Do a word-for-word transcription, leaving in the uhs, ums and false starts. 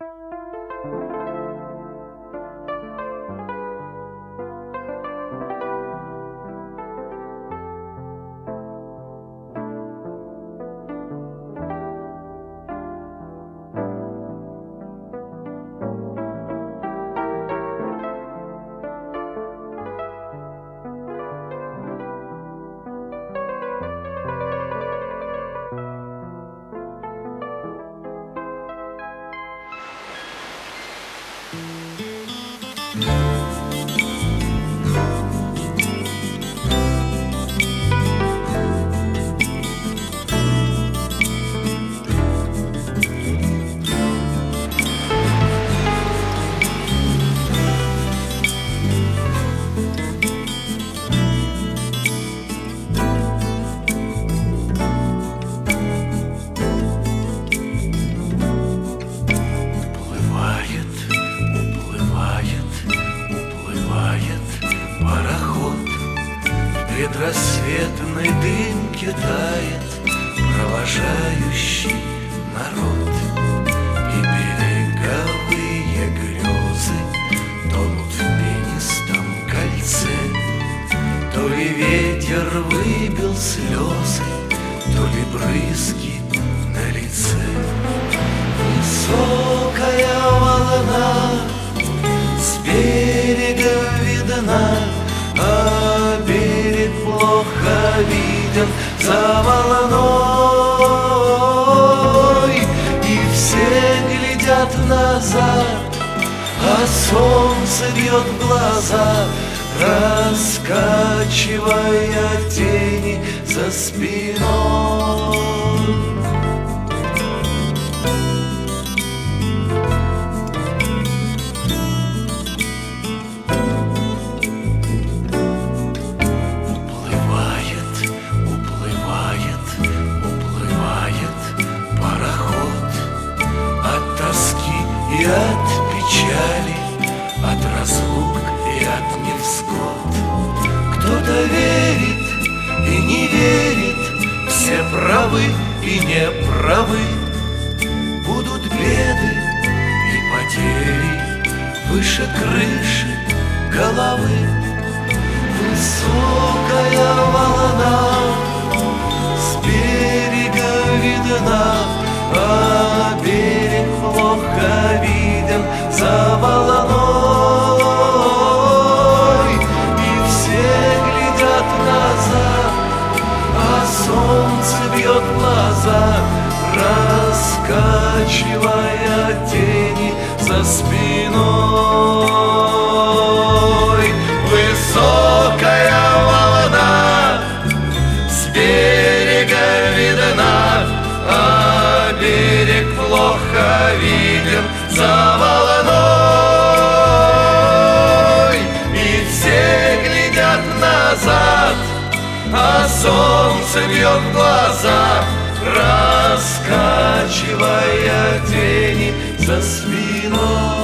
В предрассветной дымке тает провожающий народ, и береговые грезы тонут в пенистом кольце. То ли ветер выбил слезы, то ли брызги на лице. Высокая волна с берега видна, а берег плохо виден за волной. И все глядят назад, а солнце бьет в глаза, раскачивая тени за спиной. И от печали, от разлук и от невзгод. Кто-то верит и не верит, все правы и не правы. Будут беды и потери выше крыши головы. Высокая волна с берега видна, а берег плохо виден за волной. И все глядят назад, а солнце бьет в глаза, раскачивая тени за спиной. Высокая волна с берега видна, а берег плохо виден за волной. И все глядят назад, а солнце бьет в глаза, раскачивая тени за спиной.